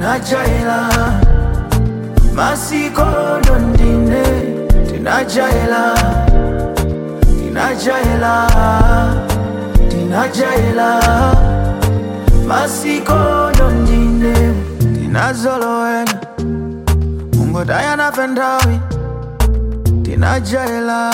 tinajaila masikono ndine tinajaila masikono ndine tinazolowena Mungu dayana fendawi tinajaila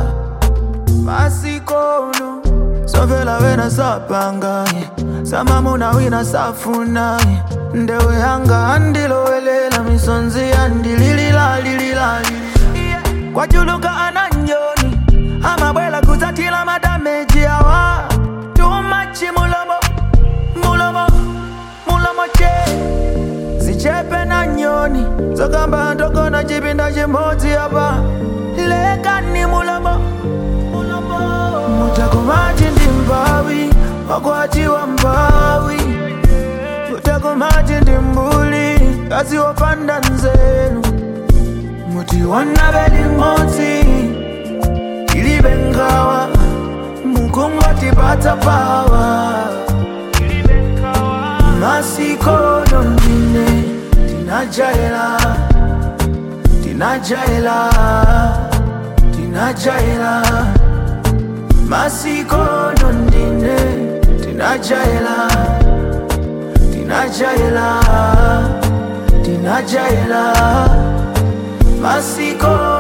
masikono sovela wena sapanga samamuna wina safuna ndewe hanga andilowelela misonzi andililila kwa juluka ananyoni amabwela kuzatila madameji awa tumachi mulomo che zichepe na nyoni zogamba ndoko na jibinda jimoti hapa lekani mulomo mutakumaji ndi mbawi wakwati wa mbawi mutakumaji ndi mbuli kazi wopanda nzenu muti wanabeli moti ilibengawa mukungwati bata pawa masikono ndine tinajaila masikono ndine tinajaila masikono